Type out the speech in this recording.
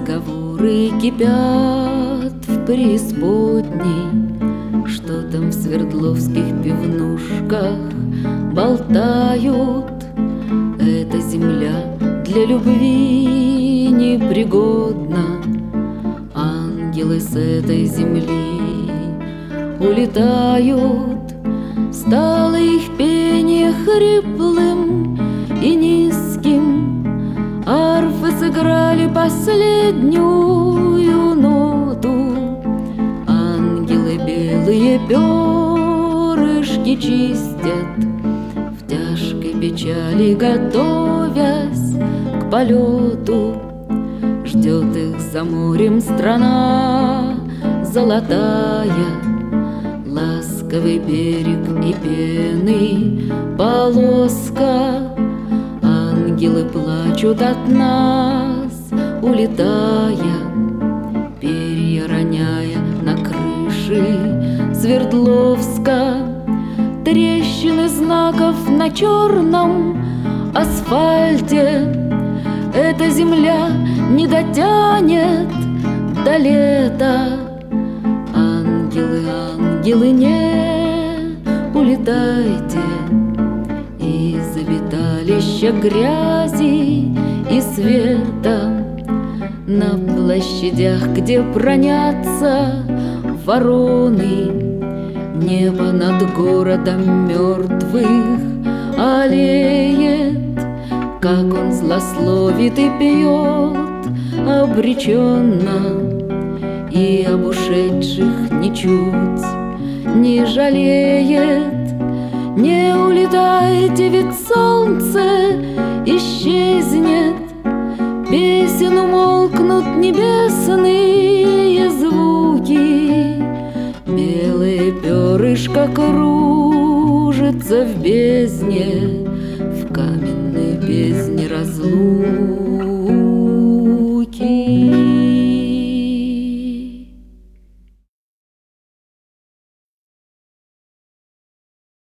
Разговоры кипят в преисподней, что там в свердловских пивнушках болтают. Эта земля для любви непригодна. Ангелы с этой земли улетают. Стало их пение хриплым и низким. Арфы сыграли последнюю ноту. Ангелы белые перышки чистят, в тяжкой печали готовясь к полету. Ждет их за морем страна золотая, ласковый берег и пены полоска. Ангелы плачут от нас, улетая, перья роняя на крыши Свердловска. Трещины знаков на черном асфальте. Эта земля не дотянет до лета. Ангелы, ангелы, не улетайте из обиталища грязи и света. На площадях, где бранятся вороны, небо над городом мертвых аллеет. Как он злословит и пьет обреченно, и об ушедших ничуть не жалеет. Не улетайте, ведь солнце исчезнет, песен умолкнут небесные звуки. Белое перышко кружится в бездне, в каменной бездне разлуки.